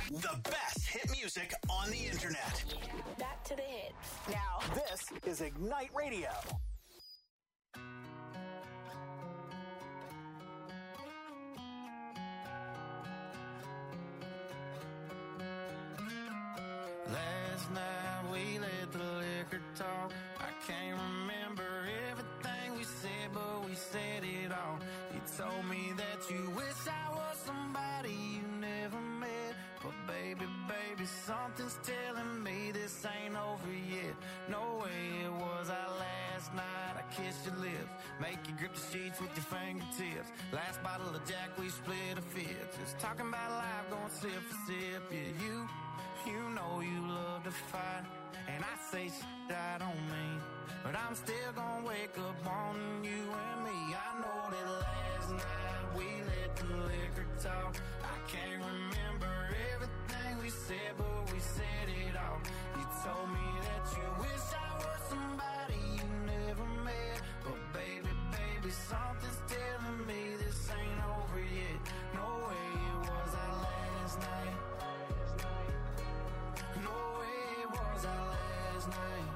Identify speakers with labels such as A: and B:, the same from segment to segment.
A: The best hit music on the internet.
B: Back to the hits. Now,
A: this is Ignite Radio.
C: Last night we let the liquor talk. I can't remember everything we said, but we said it all. You told me that you wish I was somebody you never met. But baby, something's telling me this ain't over yet. No way it was our last night. I kissed your lips, make you grip the sheets with your fingertips. Last bottle of Jack, we split a fifth. Just talking about life, going sip for sip. Yeah, you know you love to fight, and I say shit I don't mean, but I'm still gonna wake up wanting you and me. I know that last night we let the liquor talk. I can't remember everything we said, but we said it all. You told me that you wish I was somebody you never met, but baby, something's telling me this ain't over yet. No way it was our last night. No way it was our last night.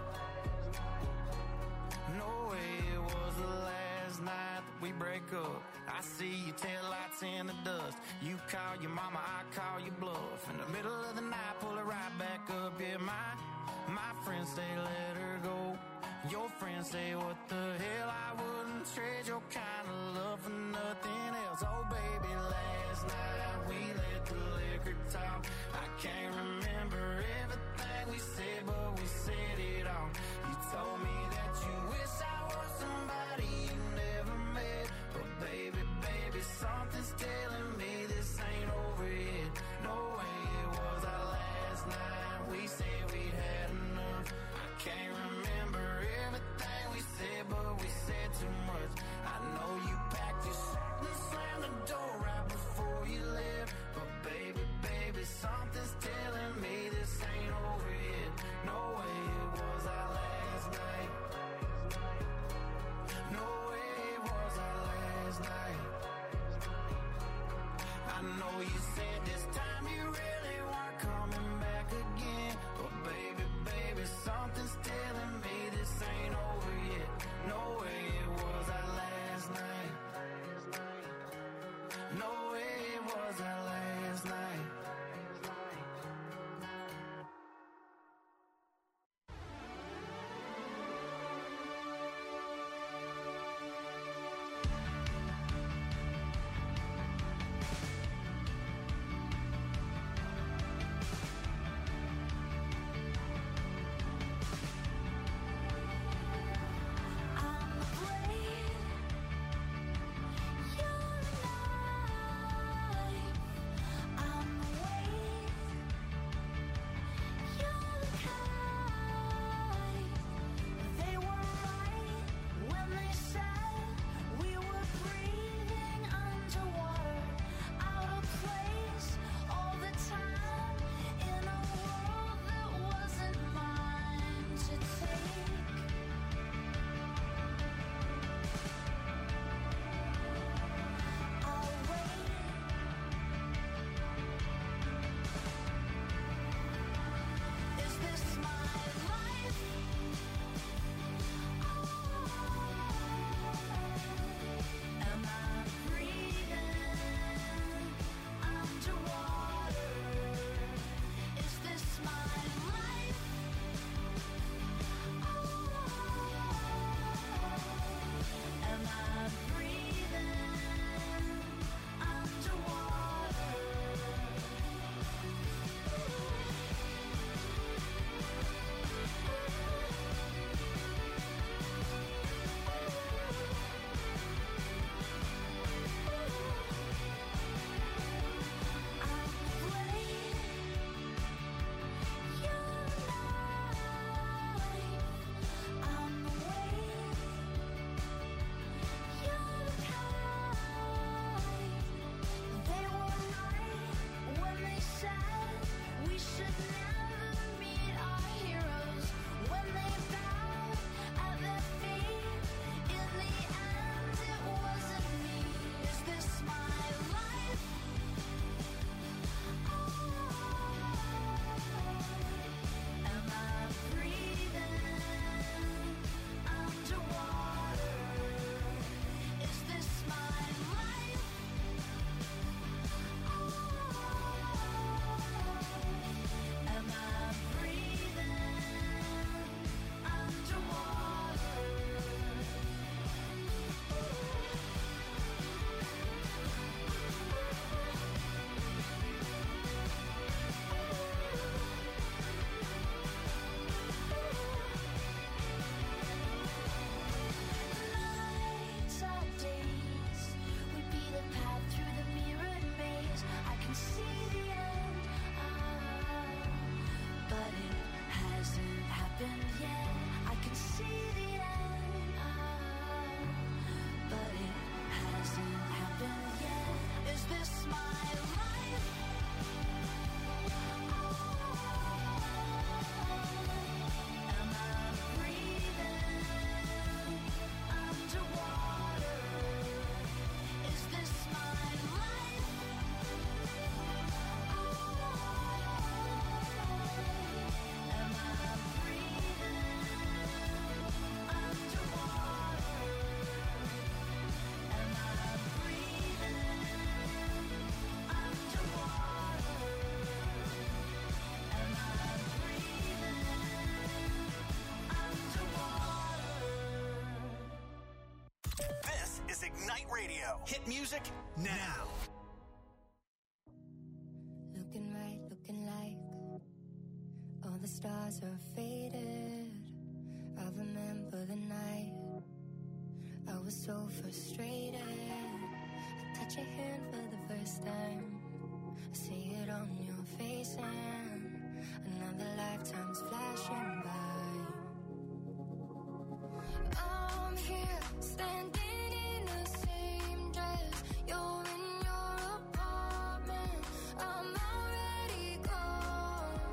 C: No way it was the last night that we break up. I see your taillights in the dust. You call your mama, I call your bluff. In the middle of the night, pull her right back up. Yeah, my friends say let her go. Your friends say what the hell, I wouldn't trade your kind of love for nothing else. Oh baby, last night we let the liquor talk. I can't remember everything we said, but we said it all. You told me that you wish I was somebody you never met, but baby, something's telling me this ain't over yet. No way it was our last night. We said we'd had enough. I can't remember everything we said, but we said too much. I know you packed your shit and slammed the door right before you left, but baby, something's telling me this ain't over yet. No way it was our last night. No way it was our last night. I know you said this time you really weren't coming back again, but baby, something's telling me this ain't over yet. No way it was our last night. No way it was our last night.
A: Radio. Hit music now.
D: Looking right, looking like all the stars are faded. I remember the night I was so frustrated. I touch your hand for the first time. I see it on your face and another lifetime's flashing by. I'm here standing in the same dress. You're in your apartment. I'm already gone.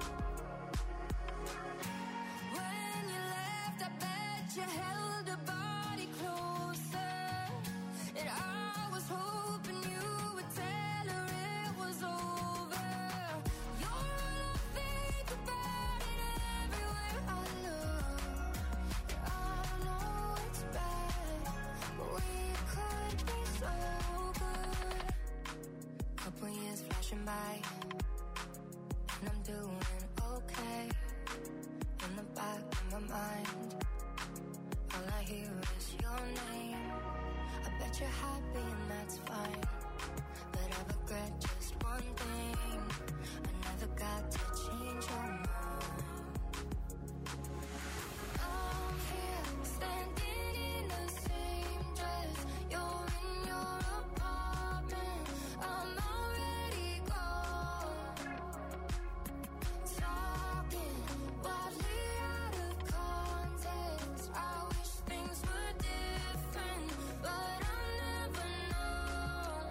D: When you left, I bet you held a body closer. And I was hoping you would tell her it was over. You're all I think about and everywhere I look. I know it's bad, but we could be so good. Couple years flashing by, and I'm doing okay. In the back of my mind, all I hear is your name. I bet you're happy and that's fine, but I regret just one thing. I never got to change your mind. I'm here standing in the same dress. You're in your apartment. I'm already gone. Talking wildly out of context. I wish things were different, but I'll never know.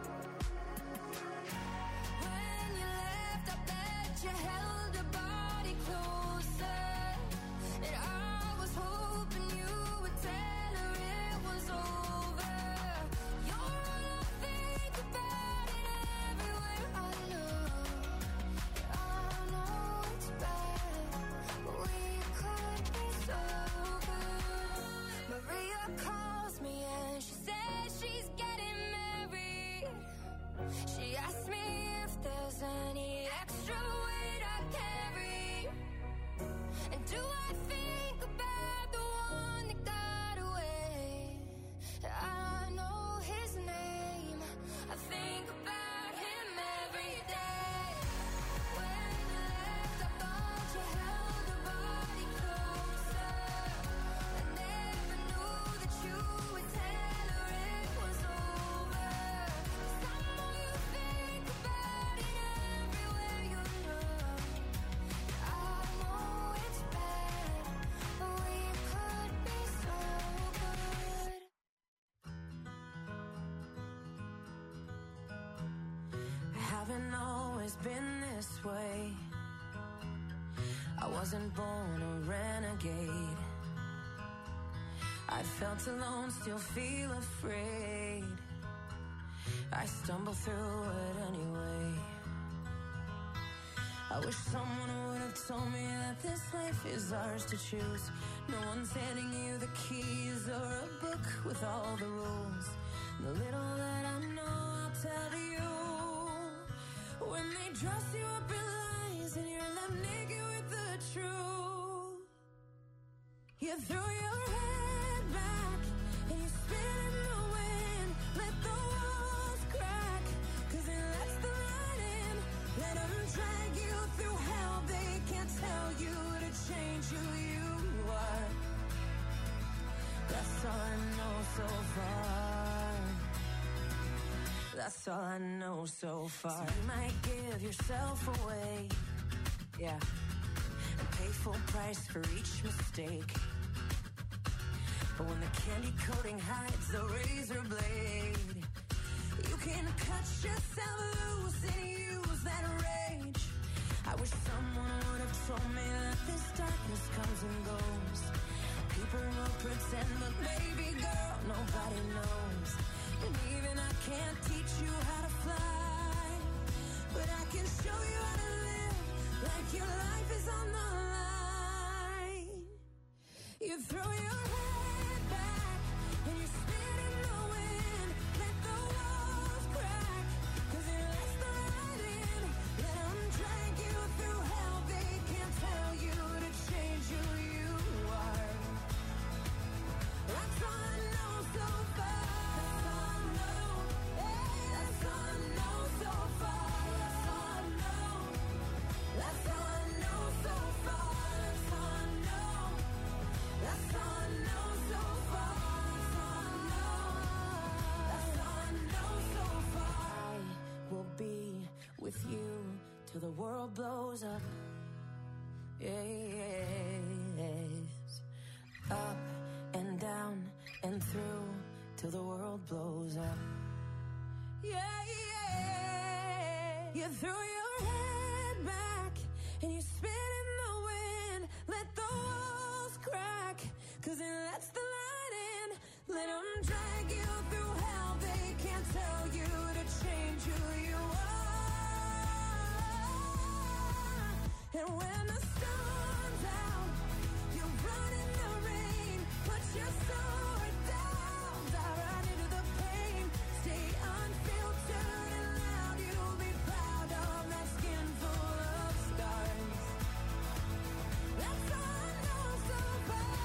D: When you left, I bet you held a body closer. And I was hoping you would tell her it was over. You're all I think about and everywhere I look. I know it's bad, but we could be so good. Maria calls me and she says she's getting married. She asked me if there's any extra weight I carry. And do I think about the one that got away? I know his name. I think about him every day. When you left, I thought you held a body closer. I never knew that you would tell her it was over. Somehow you think about it everywhere you look. I know it's bad, but we could be so good.
E: I haven't always been this way. I wasn't born a renegade. I felt alone, still feel afraid. I stumble through it anyway. I wish someone would have told me that this life is ours to choose. No one's handing you the keys or a book with all the rules. The little that I know, I'll tell you. When they dress you up in lies and you're left naked with the truth, you throw your head back and you spin in the wind. Let the walls crack, 'cause it lets the light in. Let them drag you through hell. They can't tell you to change who you are. That's all I know so far. That's all I know so far. So you might give yourself away, yeah, and pay full price for each mistake. But when the candy coating hides the razor blade, you can cut yourself loose and use that rage. I wish someone would have told me that this darkness comes and goes. People will pretend, but baby girl, nobody knows. And even I can't teach you how to fly, but I can show you how to live like your life is on the line. You throw your head back and you spin in the wind. Let the walls crack, 'cause it lets the light in. Let them drag you through hell. They can't tell you to change who you are. That's all I know so far. That's all I till the world blows up. Yes. Up and down and through till the world blows up. Yeah, yeah. You threw your head back and you spit in the wind. Let the walls crack, 'cause it lets the light in. Let them drag you through hell. They can't tell you to change who you are. And when the storm's out, you run in the rain. Put your sword down, dive right into the pain. Stay unfiltered and loud. You'll be proud of that skin full of scars. That's all I know so far.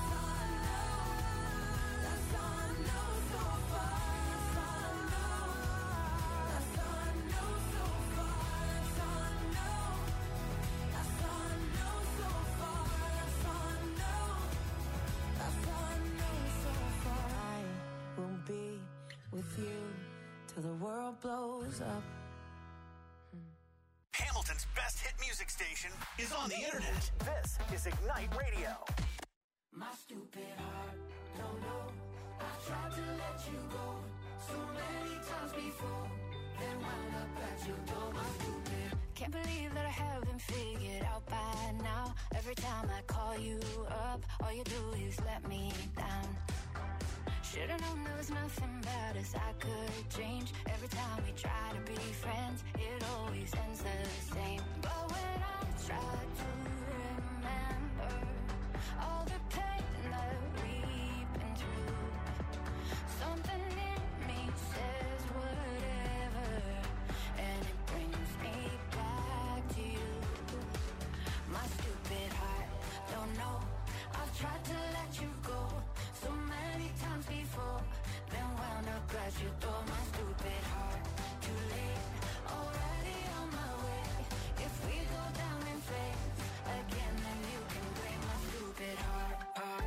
E: That's all I know so far. That's all I know. That's all I know so far. That's all I know. That's all I know so far. That's all I know. That's all I know so far. I will be with you till the world blows up.
A: Hamilton's best hit music station is on the internet.
F: This is Ignite Radio.
C: My stupid heart, don't know. I tried to let you go so many times before, then wound up at your door. My stupid.
D: Can't believe that I haven't figured out by now. Every time I call you up, all you do is let me down. Should've known there was nothing about us I could change. Every time we try to be friends, it always ends the same. But when I try to remember all the pain that we've been through, something in me says whatever, and it brings me back to you. My stupid heart, don't know. I've tried to let you go so many times before, then wound up at your door. My stupid heart, too late, already on my way. If we go down in flames again, then you can blame my stupid heart.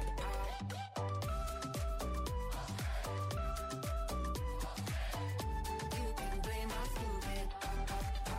D: You can blame my stupid heart.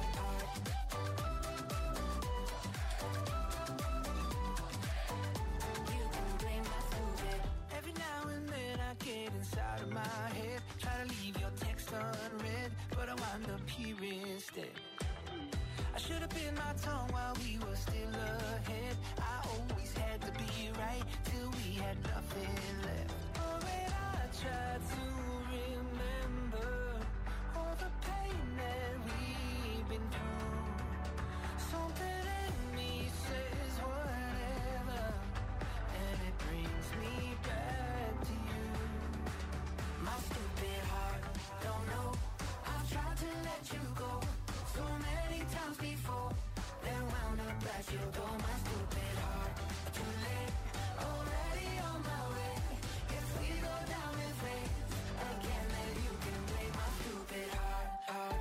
D: You can blame my stupid.
C: Every now and then I get inside of my head, try to leave your text unread, but I wind up here instead. I should have bit my tongue while we were still ahead. I always had to be right till we had nothing left. Oh, when I tried to remember all the pain that we've been through, something in me says whatever, and it brings me back to you. My stupid heart, don't know. I've tried to let you go so many times before, then wound up at your door. My stupid heart, too late, already on my way. If we go down in flames again, then you can blame my stupid heart.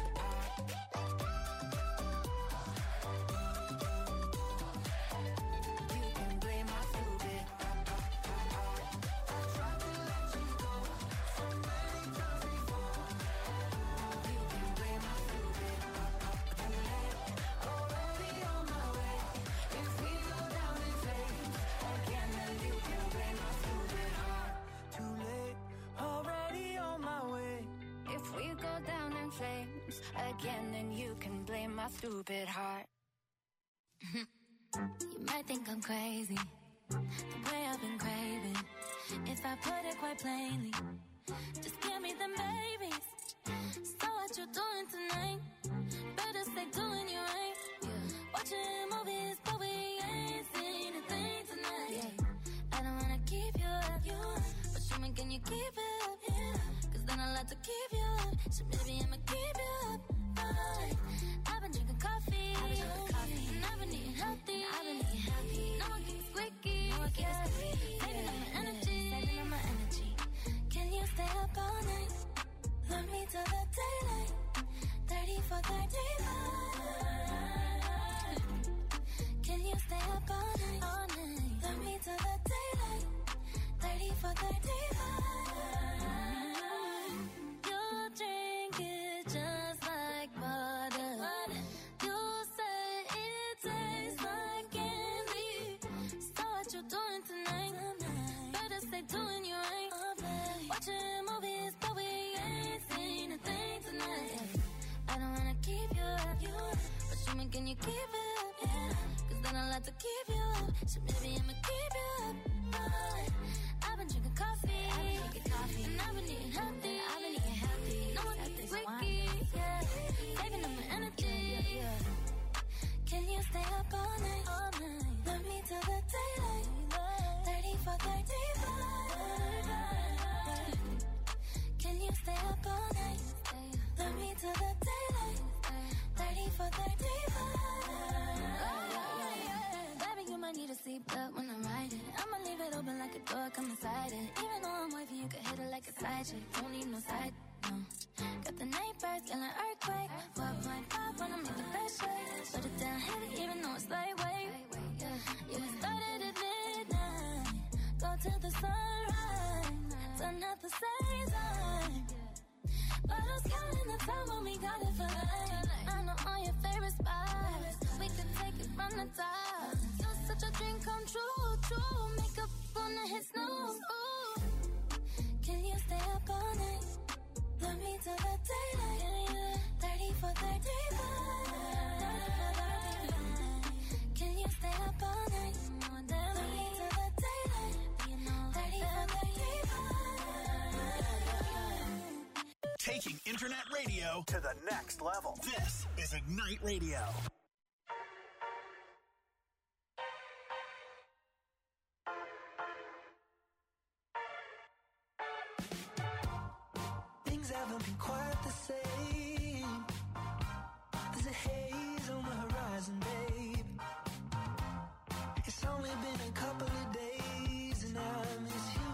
C: You can blame my stupid heart. I tried to let you go so many times before. You can blame my stupid heart. Too late, already on my way. If we go down in flames again, then you can blame my stupid heart. Too late, already on my way.
D: If we go down in flames again, then you can blame my stupid heart.
G: You might think I'm crazy, the way I've been craving. If I put it quite plainly, just give me them babies. So what you doing tonight? Better stay doing you right. Watching movies, but we ain't seen a thing tonight. I don't wanna keep you up, but show me, can you keep it up? 'Cause then I'll have to keep you up. So maybe I'ma keep you up. I've been drinking coffee, and I've been eating healthy. Now I keep squeaky, saving up my energy. Can you stay up all night? Love me till the daylight. 30 for 35. Can you stay up all night? Love me till the daylight. 30 for 35. You're drinking you. But show me, can you keep it up? Yeah. Cause then I'll have to keep you up. So maybe I'ma keep you up. I've been drinking coffee. And I've been eating healthy. No one can think freaky. Yeah. Saving up my energy. Can you stay up all night? Love me till the daylight. 30 for 35. Can you stay up all night? Love me till the daylight. 30 for 35. Baby, you might need a seatbelt when I'm riding. I'ma leave it open like a door, come inside it. Even though I'm wifey, you can hit it like a side chick. Don't need no side, no. Got the night birds, yelling earthquake. 4.5 when I make the best shake. Put it down heavy, even though it's lightweight. Yeah, we started at midnight. Go till the sunrise. Turn out the same time. Bottles counting the time when we got it for life. I know all your favorite spots. We could take it from the top. You're such a dream come true. Makeup on the hit snooze. Ooh. Can you stay up all night? Love me till the daylight. 30 for 35. Can you stay up all night? Love me till the daylight. 30 for 35.
A: Taking internet radio
F: To the next level.
A: This is Ignite Radio.
H: Things haven't been quite the same. There's a haze on the horizon, babe. It's only been a couple of days and I miss you.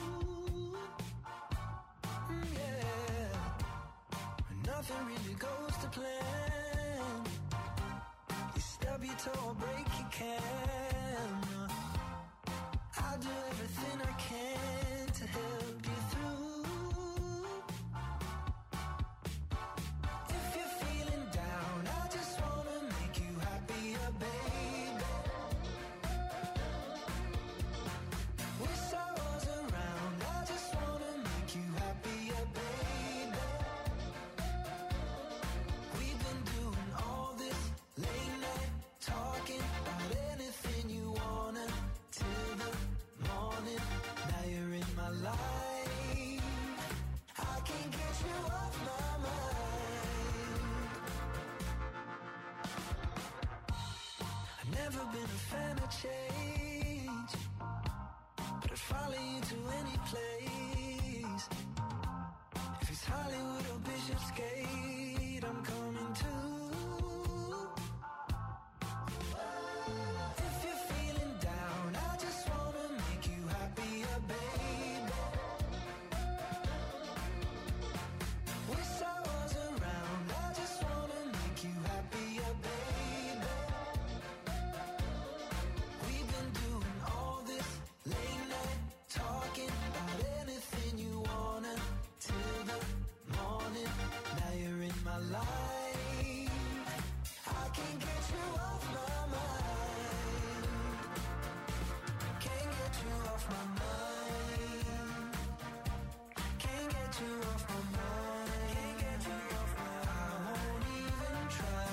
H: Yeah. Nothing really goes to plan. You stub your toe or break your camera. I'll do everything I can to help you through. If you're feeling down, I just wanna make you happier, baby. Wish I was around, I just wanna make you happier, baby. We've been doing all this late night talking about anything you wanna till the morning. Now you're in my life. I can't get you off my mind. I've never been a fan of change, but I'd follow you to any place. If it's Hollywood or Bishopsgate, I'm coming too. If you're feeling down, I just wanna make you happier, baby. Wish I was around, I just wanna make you happier, baby. We've been doing all this late night talking about anything you wanna till the morning. Now you're in my life. I can't get you off my mind. Can't get you off my mind. Can't get you off my mind. Can't get you off my mind. I won't even try.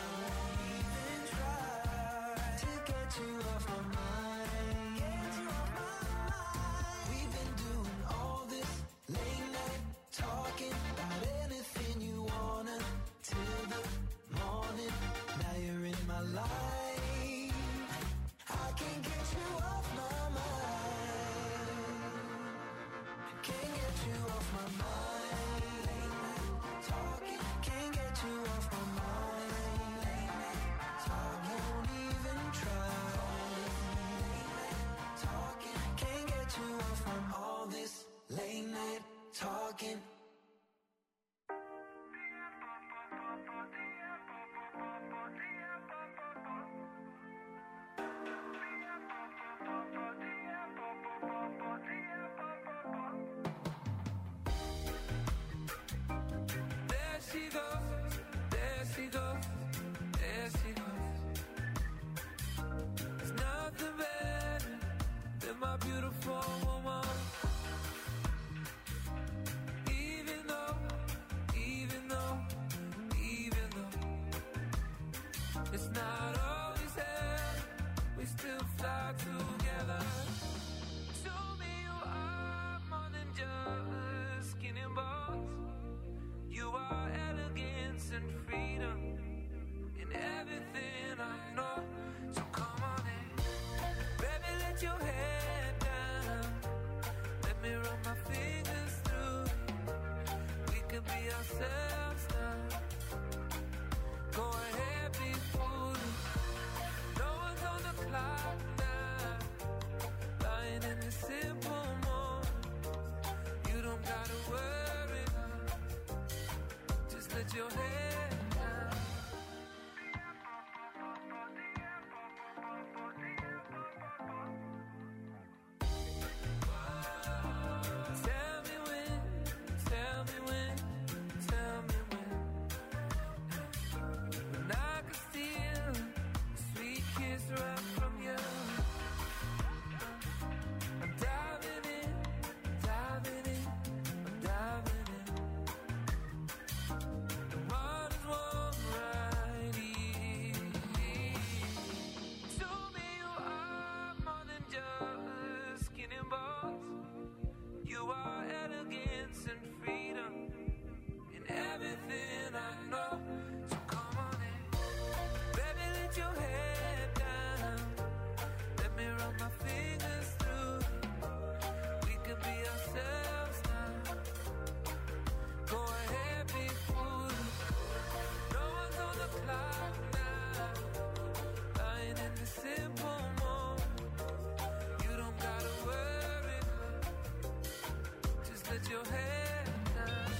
H: To get you off my mind. Get you off my mind. We've been doing all this late night talking about anything you wanna till the morning. Now you're
I: let your head down. Tell me when, tell me when, tell me when. When I could steal a sweet kiss right from you. I'm diving in, diving in, I'm diving in. The water's warm right here. To me you are more than just skin and bones. You are elegance and freedom in everything I know. So come on in, baby, let your head down. Let me run my fingers through it. We can be ourselves now. Go ahead, be foolish. No one's on the clock now. Lying in the simple moment. You don't gotta worry, just let your head down.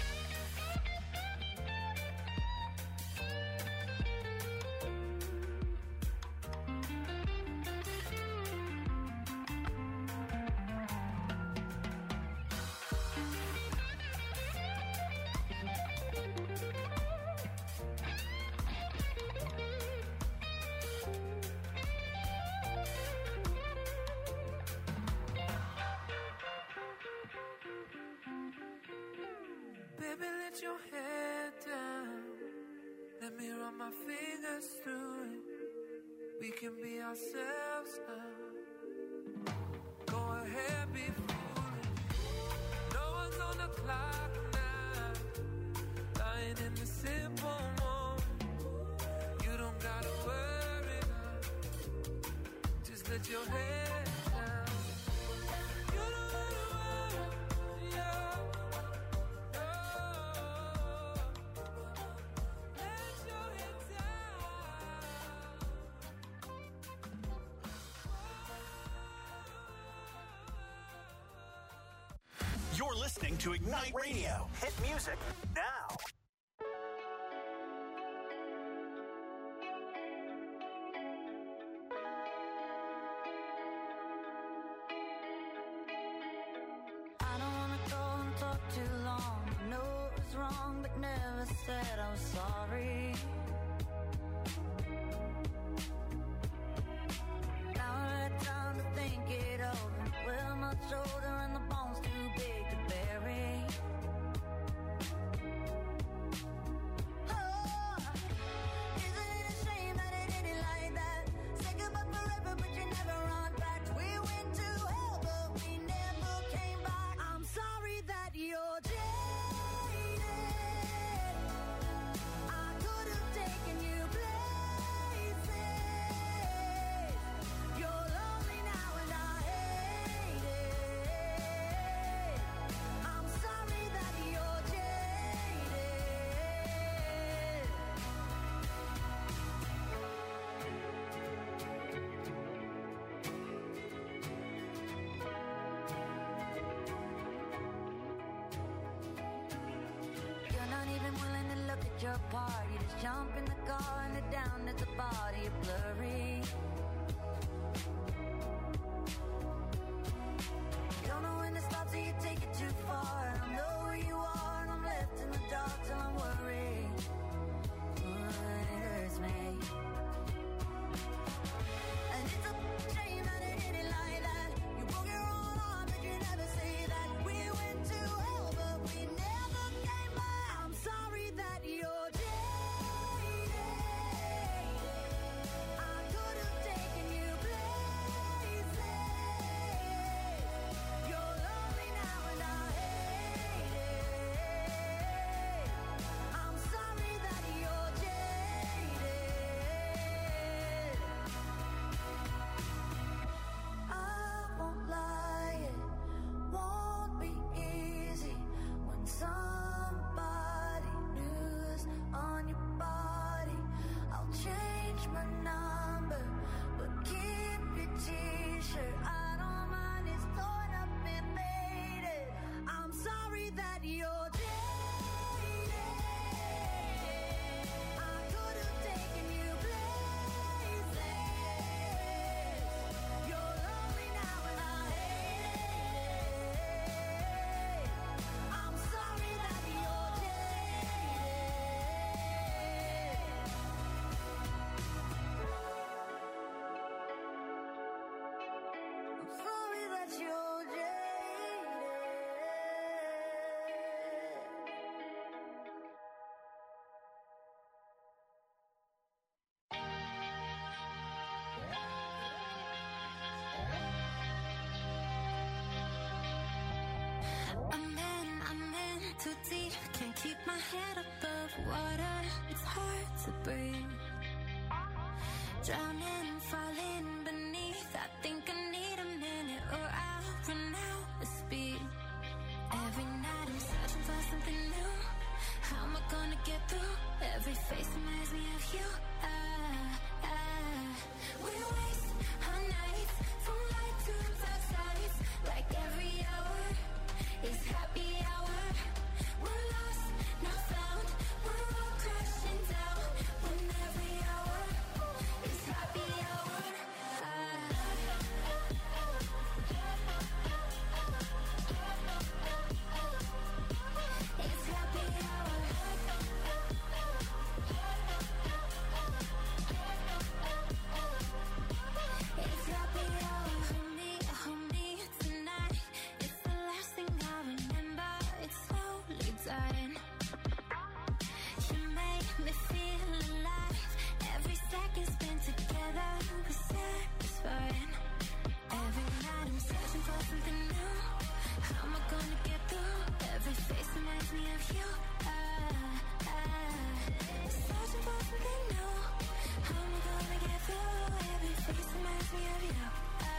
I: Baby, let your head down. Let me run my fingers through it. We can be ourselves now. Go ahead, be foolish. No one's on the clock now. Lying in the simple moment. You don't gotta worry now. Just let your head down. You don't gotta worry, yeah.
A: You're listening to Ignite Radio. Hit music now.
J: I don't wanna go and talk too long. I know it was wrong, but never said I was sorry. Now I had time to think it over. Well, my shoulder and the bones too big to bury. Oh, isn't it a shame that it ended like that? Say goodbye forever, but you never run back. We went to hell, but we never came back. I'm sorry that you're jaded. I could have
D: too deep, can't keep my head above water. It's hard to breathe. Drowning, falling beneath. I think I need a minute or I'll run out of speed. Every night I'm searching for something new. How am I gonna get through? Every face reminds me of you. We waste our nights from light to dark sides. Like every hour is happy hour. We're lost, not found. We're all crashing down. When every hour is happy hour. It's happy hour. It's happy hour. Hold me tonight. It's the last thing I remember. It's slowly dying. You make me feel alive. Every second spent together was satisfying. Every night I'm searching for something new. How am I gonna get through? Every face reminds me of you. Searching for something new. How am I gonna get through? Every face reminds me of you.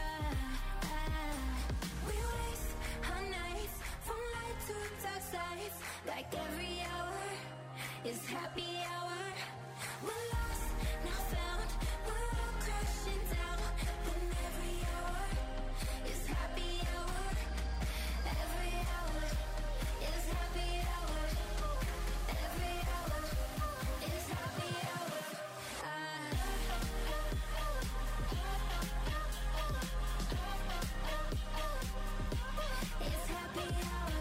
D: We waste our nights from light to dark sides. Like every hour is happy hour. We're lost, not found. We're all crashing down. When every hour is happy hour. Every hour is happy hour. Every hour is happy hour. It's happy hour.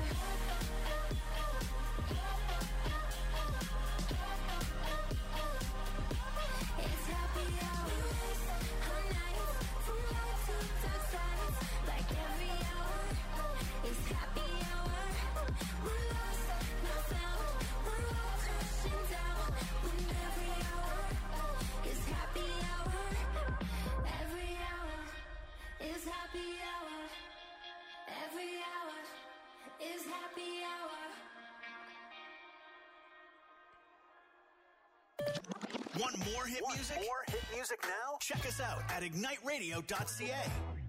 D: It's happy hour. Our nights from light to dark sides. Like every hour is happy hour. We're lost, not found. We're all crashing down. When every hour is happy hour. Every hour is happy hour. Every hour is happy hour.
A: Want more hit music?
F: More hit music now?
A: Check us out at igniteradio.ca.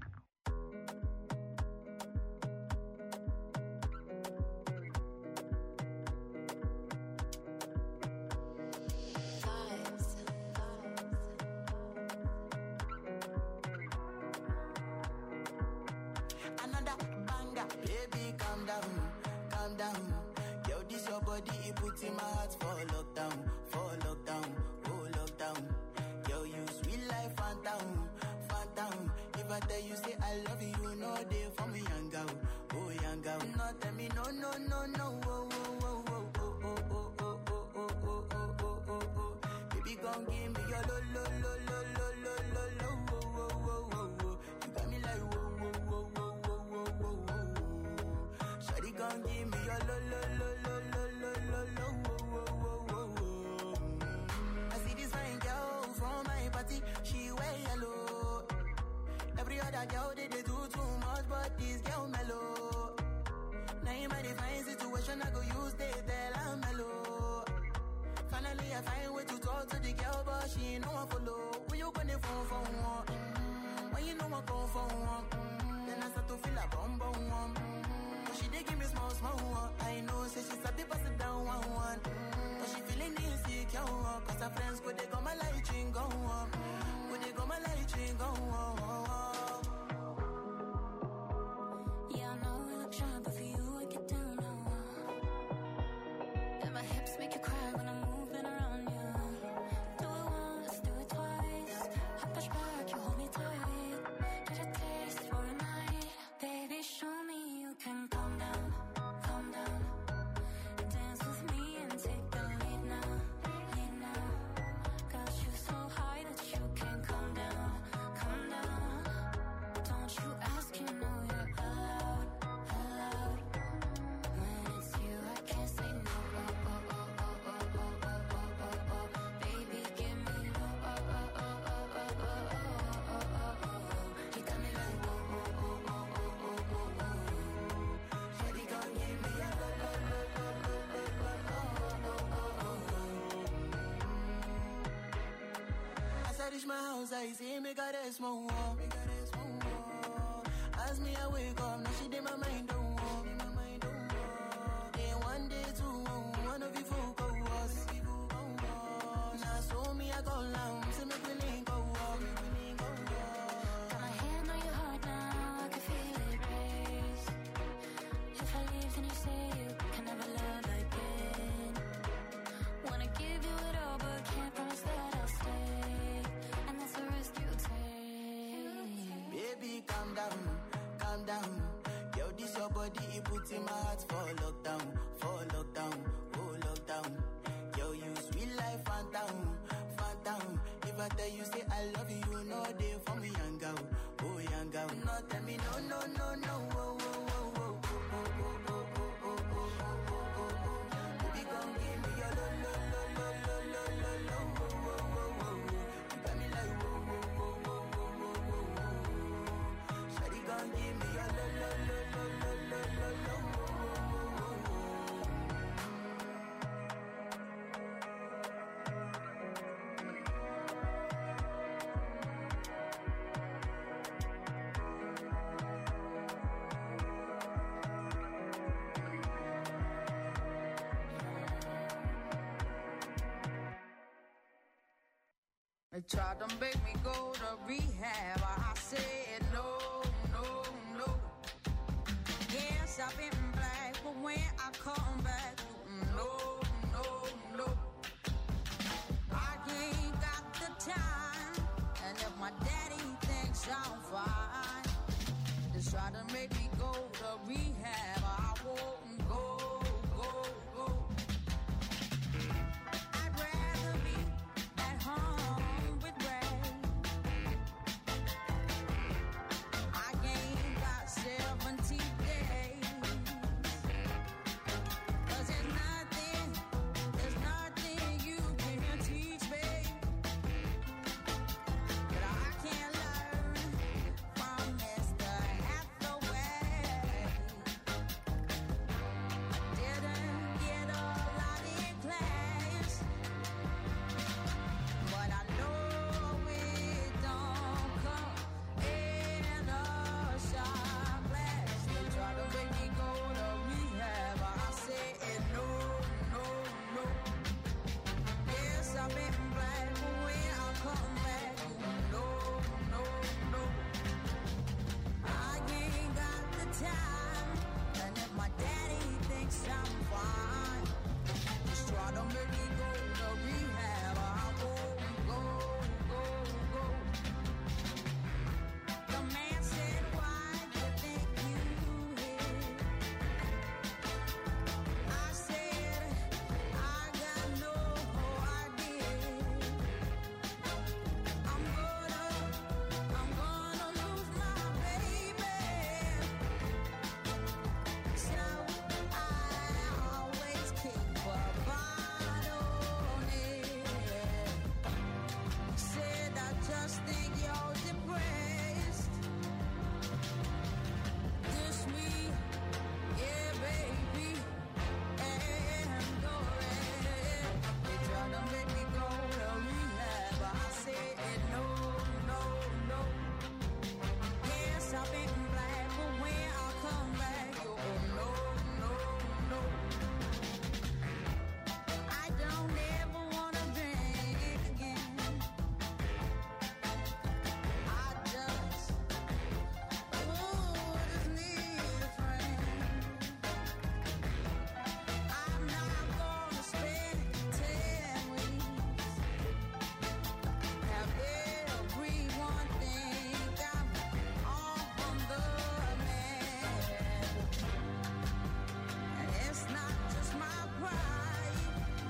H: Another banger, baby, calm down, calm down. Yo, this your body, it puts in my heart for lockdown, oh lockdown. Yo, you sweet life, phantom, phantom. If I tell you say I love you, you know they for me, young girl, oh young girl. No, tell me no, no, no, no, oh, oh, oh, oh, oh, oh, oh, oh, oh, oh, oh, oh, oh, oh. Baby, gon' give me your lo, lo, lo, lo, lo, lo, lo, lo, oh, oh, oh, oh, oh. You got me like whoa, whoa, whoa, whoa, whoa, whoa, whoa, whoa. Shawty gon' give me your lo, lo, lo, lo, lo, lo, lo, lo, oh, oh, oh, oh, oh. I see this fine girl from my party, she wear yellow. Every other girl they do too much, but this girl mellow. Now in my divine situation, I go use they tell I'm mellow. Finally, I find way to talk to the girl, but she ain't no one follow. Who you gonna phone for one? When you know I come for one, then I start to feel a bum bum one. But she dey give me small small one. I know, say she's a bit pass it down one one. But she feeling insecure, cause her friends go they go my light ring go on. Go they go my light ring go on.
D: Yeah, I know I look shy, but for you I get down low. And my hips make you cry when I'm moving around you. Do it once, do it twice. I push back, you hold me tight. Get a taste for a night. Baby, show me you can calm down, calm down. Dance with me and take the lead now, lead now. Got you
K: reach my house, I see me got a small wall. As me I wake up, now she did my mind don't walk. Day one, day two, one of you folk go us. Now so me I go down, see me willing go walk.
G: Got my hand on your heart now, I can feel it race. If I leave, then you say you can never love again. Wanna give you it all, but can't promise that I'll stay. And that's the risk you take.
K: Baby, calm down, calm down. Yo, this your body, it puts in my heart for lockdown, oh lockdown. Yo, you sweet life, phantom, phantom. If I tell you say I love you, you know they for me, young girl, oh young girl. No, tell me no, no, no, no, oh, oh, oh, oh, oh, oh, oh, oh, oh, oh, oh. Baby, come give me your lo, lo, lo, lo, lo, lo, lo, lo, oh, oh, oh, oh. You got me like whoa, whoa, whoa, whoa, whoa, whoa, whoa. Shawty, come give me your lo, lo, lo, lo, lo, lo, lo, lo, oh, oh, oh, oh.
L: They tried to make me go to rehab. I said no, no, no. Yes, I've been black, but when I come back, no, no, no. I ain't got the time, and if my daddy thinks I'm fine, they try to make me go to rehab. I won't go, go, go. I'd rather be at home. I ain't got 70 days. 'Cause there's nothing you can teach me that I can't learn from Mr. Hathaway. Didn't get a lot in class, but I know it don't come in a shot glass. They try to make me go to rehab. I said no, no, no. Yes, I've been black, but when I come back, no, no, no. I ain't got the time, and if my daddy thinks I'm fine, just try to make me go to rehab. I won't go, go, go. The man said, why you think you hit? I said, I got no idea. I'm gonna lose my baby. So I always keep a bottle near. Said I just think you're depressed. This me, yeah, baby, and go ahead. They try to make me go to rehab. I said no, no, no. Yes, I've been black, but when I come back, oh no, no, no. I don't ever wanna drink again. I just need a friend. I'm not gonna spend 10 weeks. Have everyone think I'm off from the man. And it's not just my pride.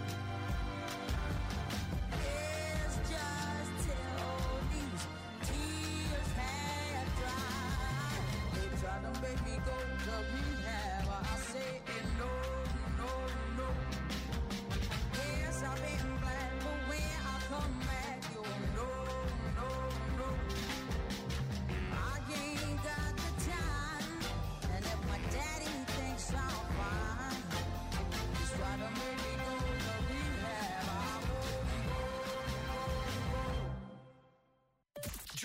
L: It's just till these tears have dried. They try to make me go to rehab. I say no, no, no. Yes, I've been black, but when I come back, you no, no, no. I ain't got the time, and if my daddy thinks I'm fine, just try to make me go to rehab. I won't go, go, go.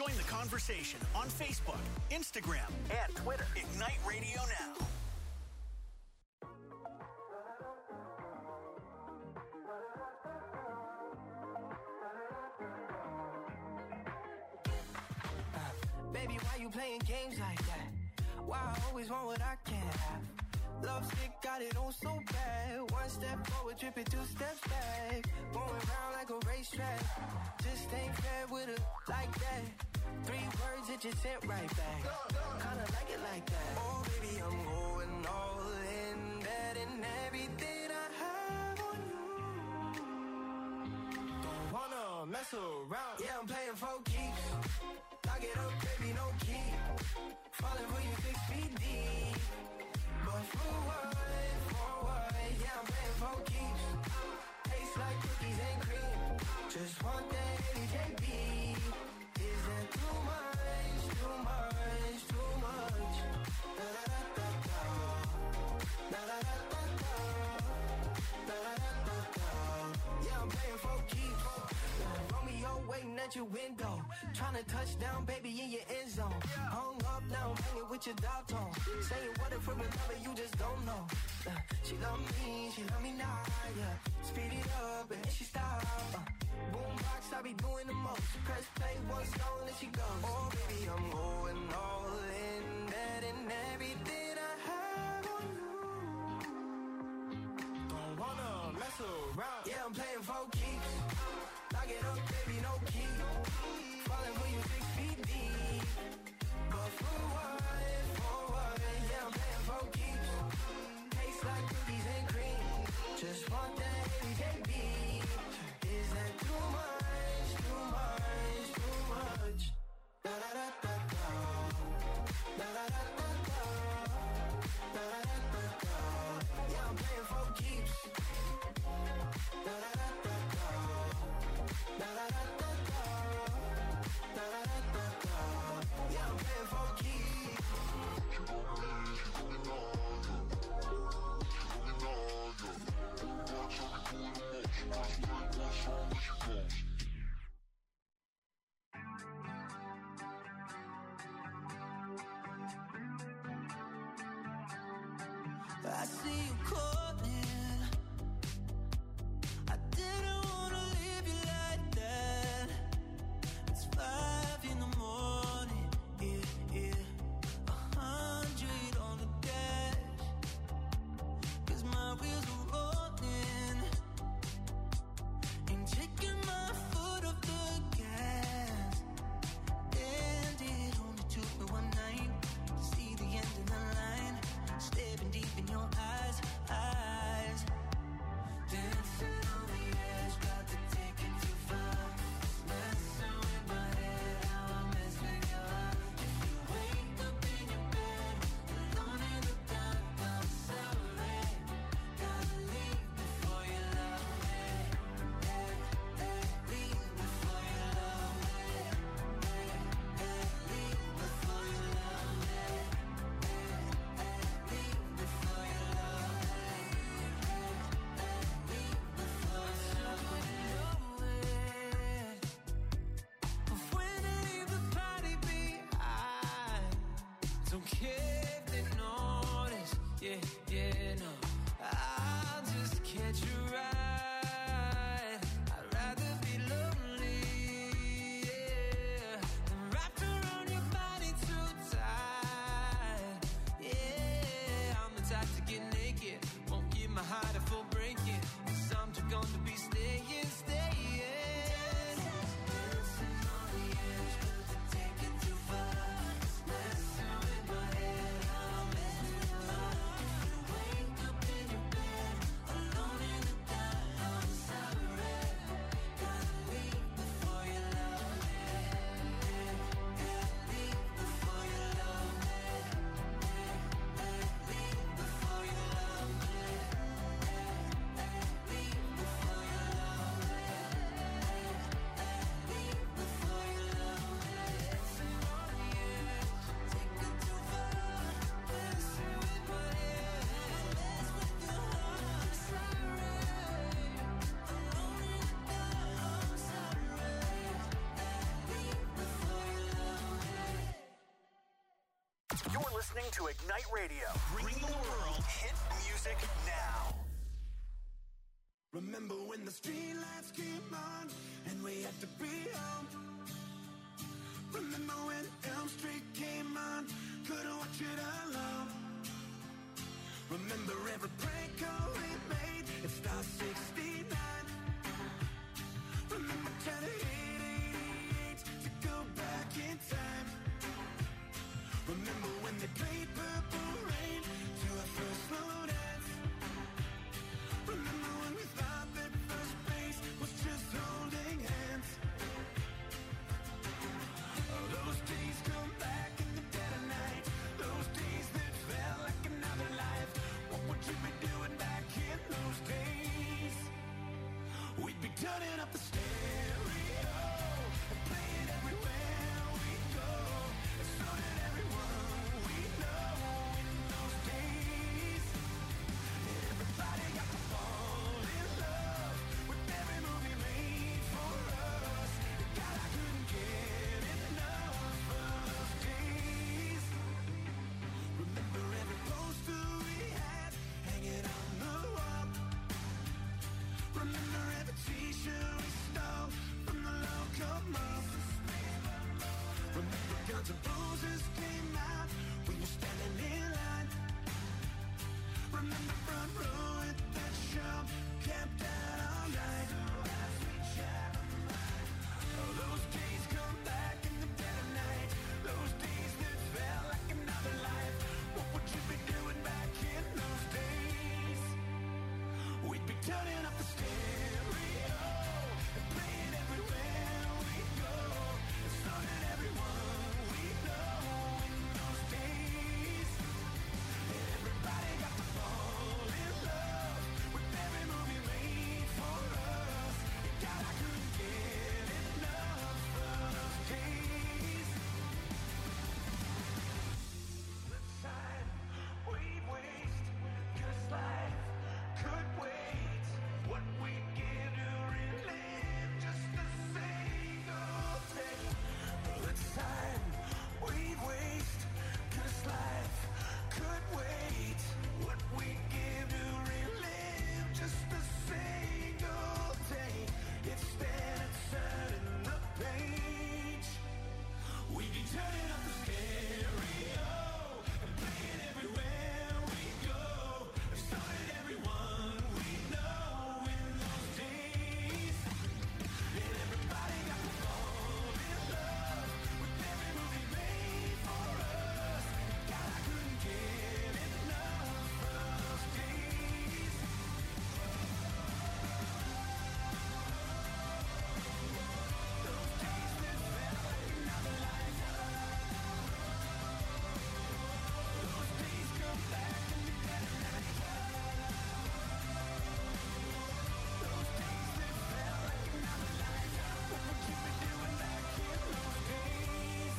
A: Join the conversation on Facebook, Instagram, and Twitter. Ignite Radio Now.
H: Baby, why you playing games like that? Why I always want what I can't have? Love stick got it on so bad. One step forward, tripping 2 steps back. Going round like a racetrack. Just ain't fair with her like that. 3 words, it just sent right back. Kinda like it like that. Oh, baby, I'm going all in. Betting everything I have on you. Don't wanna mess around. Yeah, I'm playing for keeps. Lock it up, baby, no key. Falling for you 6 feet deep. But for what, yeah, I'm playing for keeps. Taste like cookies and cream. Just want that AJB. Is that too much, too much, too much? Da-da-da-da-da. Da-da-da-da-da. Da-da-da-da-da. Yeah, I'm playing for keeps. Romeo waiting at your window. Tryna touch down, baby, in your end zone. Hung up now, I'm hanging with your dog tone. Saying what if for a lover, you just don't know. She love me now, yeah. Speed it up and she stop. Boombox, I be doing the most. Press play, one song and she goes. Oh, baby, I'm going all in. Betting everything I have on you. Don't wanna mess around. Yeah, I'm playing for keeps. Lock it up, baby, no key. Falling for you 6 feet deep. But for what, yeah, I'm playing for keeps. Taste like cookies and cream. Just want that AJB. Is that too much, too much, too much? Da-da-da-da-da. Da-da-da-da-da. Da-da-da-da-da. Yeah, I'm playing for keeps. Da-da-da-da-da. Da-da-da-da-da. Da-da-da-da-da. Yeah, I'm playing for keeps. I see you calling. I didn't wanna leave you like that. It's 5 in the morning, yeah. 100 on the dash. 'Cause my wheels are rolling. Ain't taking my foot off the gas. And it only took me one night to see the end of the line. Staring deep in your eyes.
A: listening to Ignite Radio. Bring the world hit music now.
H: Remember when the streetlights came on and we had to be home? Remember when Elm Street came on, couldn't watch it alone? Remember every prank call we made at Star 69? Remember turning 888 to go back in time? Remember when they played Purple Rain to our first slow dance? Remember when we thought that first base was just holding hands? Oh, those days come back in the dead of night. Those days that felt like another life. What would you be doing back in those days? We'd be turning up the stereo and playing everywhere we go. And so did everyone we know in those days. And everybody got to fall in love with every movie made for us. God, I couldn't get enough of those days. Remember every poster we had hanging on the wall. Remember every t-shirt we stole from the local mall. Remember Guns N' Roses came out, we were standing in line. Remember front row at that show, camped out all night. Oh, those days come back in the dead of night. Those days that felt like another life. What would you be doing back in those days? We'd be turning up the stereo and playing everywhere we go. And so did everyone we know in those days. And everybody got to fall in love with every movie made for us. And God, I couldn't get enough of those days. The time we'd waste, 'cause life could wait. What we'd give to relive just a single day. The time we'd waste, 'cause life could wait. What we'd give to relive just a single day. Instead of turning the page, we'd be turning up the stereo and playing everywhere we go. And so did everyone we know in those days. And everybody got to fall in love with every movie made for us. God, I couldn't get enough of those days. Those days that felt like another life. Those days come back in the dead of night. Those days that felt like another life. What would you be doing back in those days?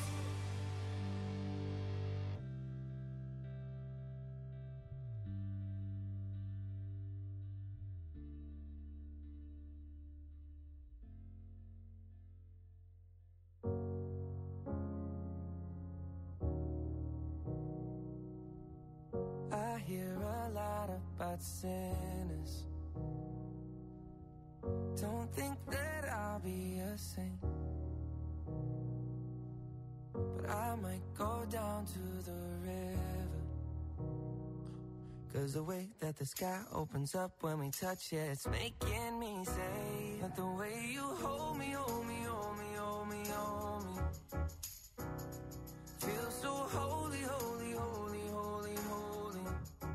M: I hear a lot about sinners. Don't think that I'll be a saint, but I might go down to the river. 'Cause the way that the sky opens up when we touch it, it's making me say that the way you hold me, hold me, hold me, hold me, hold me, feels so holy, holy, holy, holy, holy.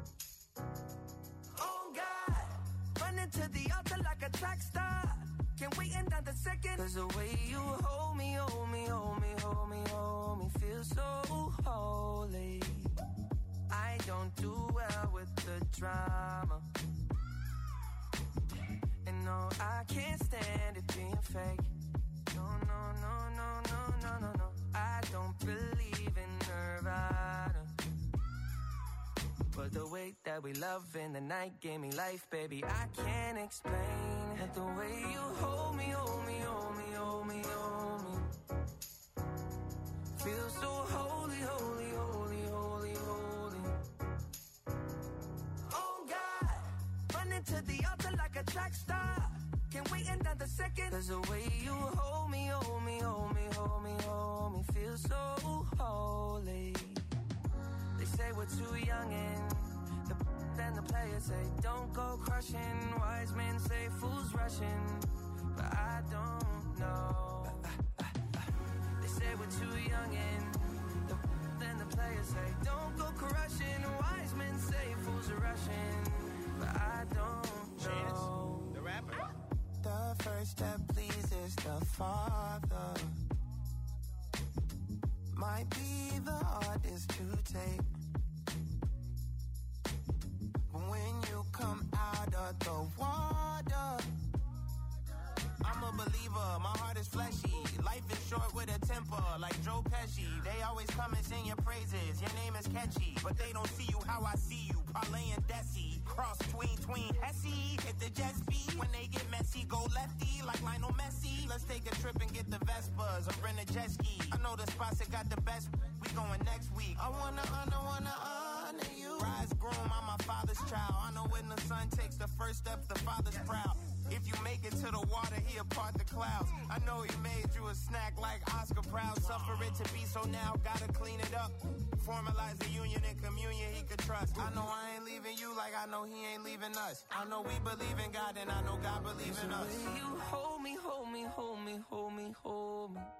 M: Oh God, running to the altar like a track star. Can't wait another second. 'Cause the way you hold me, hold me, hold me, hold me, hold me, feels so holy. I don't do well with the drama, and no, I can't stand it being fake. No, no, no, no, no, no, no, no. I don't believe in Nirvana, but the way that we love in the night gave me life, baby. I can't explain that the way you hold me, hold me, hold me, hold me, hold me, feels so holy, holy, holy, holy, holy. to the altar like a track star. Can't wait another second. There's a way you hold me, hold me, hold me, hold me, hold me. Feel so holy. They say we're too young and then the players say don't go crushing. Wise men say fools rushing, but I don't know. They say we're too young and then the players say don't go crushing. Wise men say fools are rushing, but I don't know.
N: The rapper.
K: The first step pleases the Father. Might be the hardest to take. When you come out of the water, I'm a believer, my heart is fleshy. Life is short with a temper, like Joe Pesci. They always come and sing your praises, your name is catchy. But they don't see you how I see you, Parlay and Desi. Cross tween, Hesse. Hit the jet speed, when they get messy, go lefty, like Lionel Messi. Let's take a trip and get the Vespas, or rent a jet ski. I know the spots that got the best, we going next week. I wanna honor you. Rise groom, I'm my father's child. I know when the son takes the first step, the father's proud. If you make it to the water, he'll part the clouds. I know he made you a snack like Oscar Proud. Suffer it to be, so now gotta clean it up. Formalize the union and communion he could trust. I know I ain't leaving you like I know he ain't leaving us. I know we believe in God and I know God believes in us.
M: You hold me, hold me, hold me, hold me, hold me.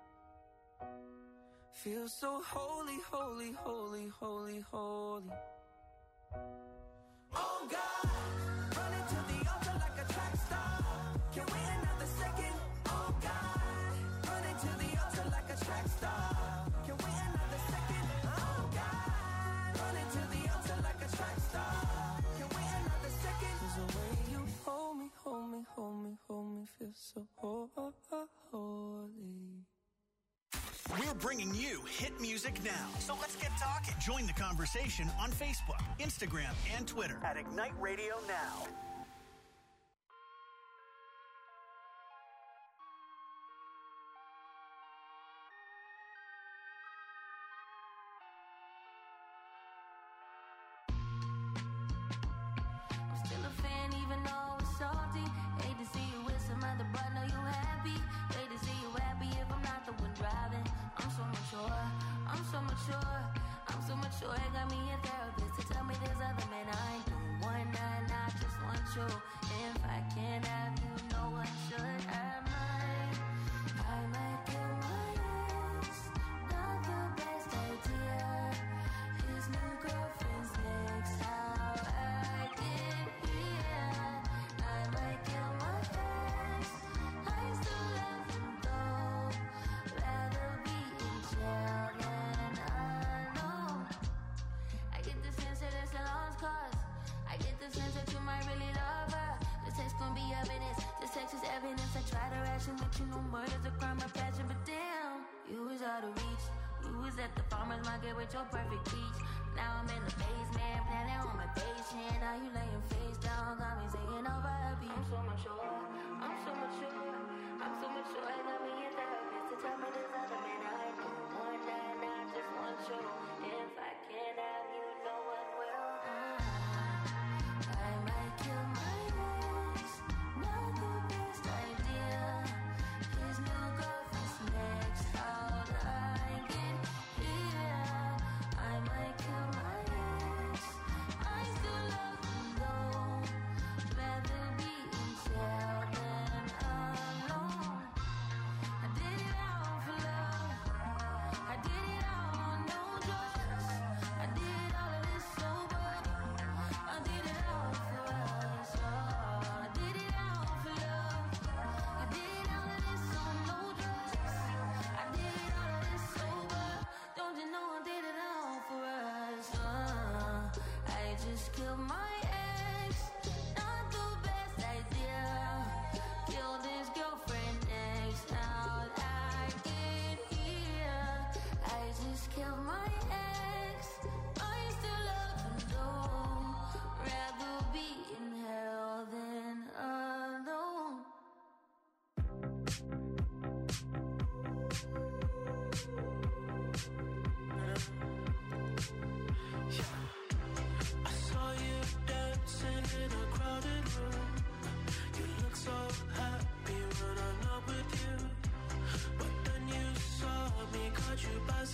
M: Feel so holy, holy, holy, holy, holy. Oh God, running to the altar like a track star. Can't wait another second. Oh God, running to the altar like a track star. Can't wait another second. Oh God, running to the altar like a track star. Can't wait another second. There's a way you hold me, hold me, hold me, hold me. Feel so holy.
A: We're bringing you hit music now. So let's get talking. Join the conversation on Facebook, Instagram, and Twitter
F: at Ignite Radio Now.
G: I'm still a fan even though it's salty. Hate to see you with some other, but know you happy. Hate to see you happy if I'm not the one driving. I'm so mature, I'm so mature, I'm so mature. It got me a therapist to tell me there's other men I ain't doing one night, I just want you. If I can't have you, no one should have mine. I might kill my ex, not the best idea. His new girlfriend's next, how I get here. I might kill my ex, I still love him though. Rather be in jail than alone. I get the sense that it's a lost cause. I get the sense that you might really love her. This text gon' be evidence. This text is evidence. I try to ration, but you know murder's a crime of passion. But damn, you was out of reach. You was at the farmer's market with your perfect peach. Now I'm in the basement, planning on my patient. Now you laying face down, got me singing over a beat. I'm so mature, I'm so mature, I'm so mature. I got me a therapist to tell me there's other men I know. One night, I just want you. If I can't have you, no one will. I might kill my ex, not the best idea. His new girlfriend's next, how'd I get here? I might kill my ex, I still love him though. Rather be in jail than alone. I did it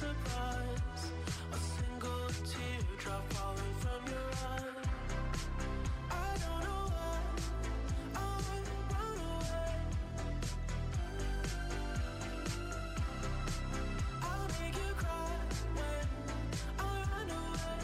N: surprise. A single teardrop falling from your eye. I don't know why I run away. I'll make you cry when I run away.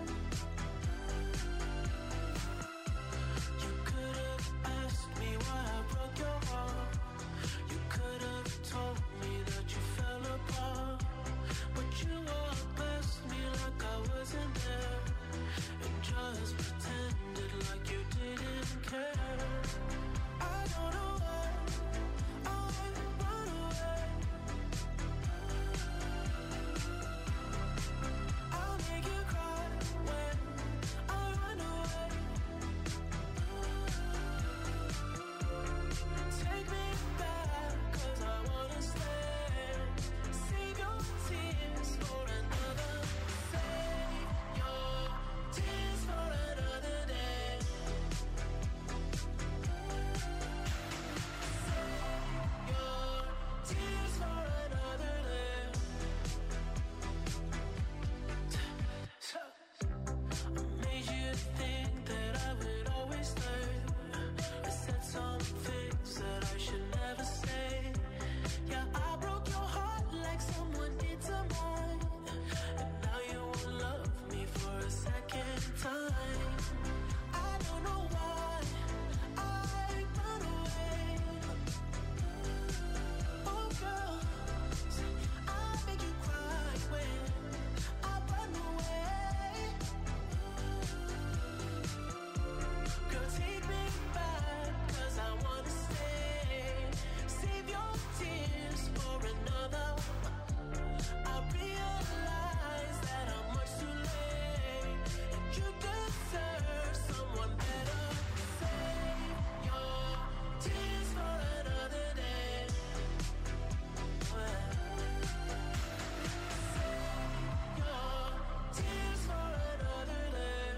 N: You could have asked me why I broke your heart. You could have told me that you fell apart, but you walked past me like I wasn't there, and just pretended like you didn't care. I don't know why I run away. I'll make you cry when I run away. Take me back, 'cause I wanna stay. Save your tears for another. Save your tears for another day. Save your tears for another day. I made you think that I would always stay. I said some things that I should never say. Yeah, I broke your heart like someone did to mine, and now you won't love me for a second time. I don't know why I run away. Oh girl, I make you cry when I run away. Girl, take me back, 'cause I wanna stay. Save your tears for another. I realize that I'm much too late, and you deserve someone better. Save your tears for another day. Save your tears for another day.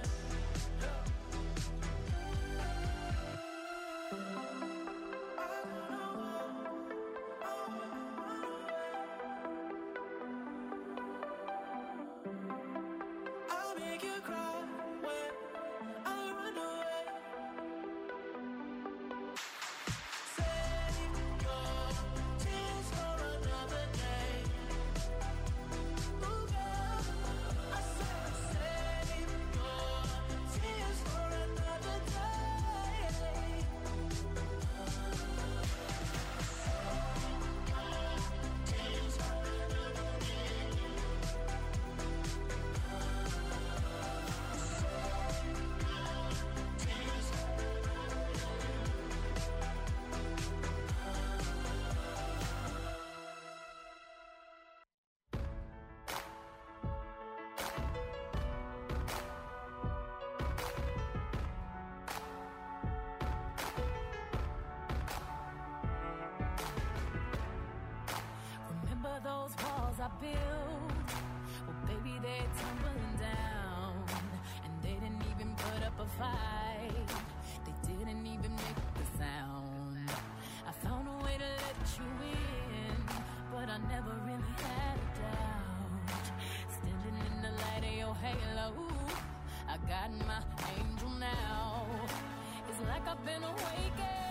N: I'll make you cry when I run away. Save your tears for another day. Ooh, girl, I said save your tears for another day. Tears for another day.
E: Remember those walls I built? Well, baby, they're tumbling down. And they didn't even put up a fight. They didn't even make the sound. I found a way to let you in, but I never really had a doubt. Standing in the light of your halo, I got my angel now. It's like I've been awakened.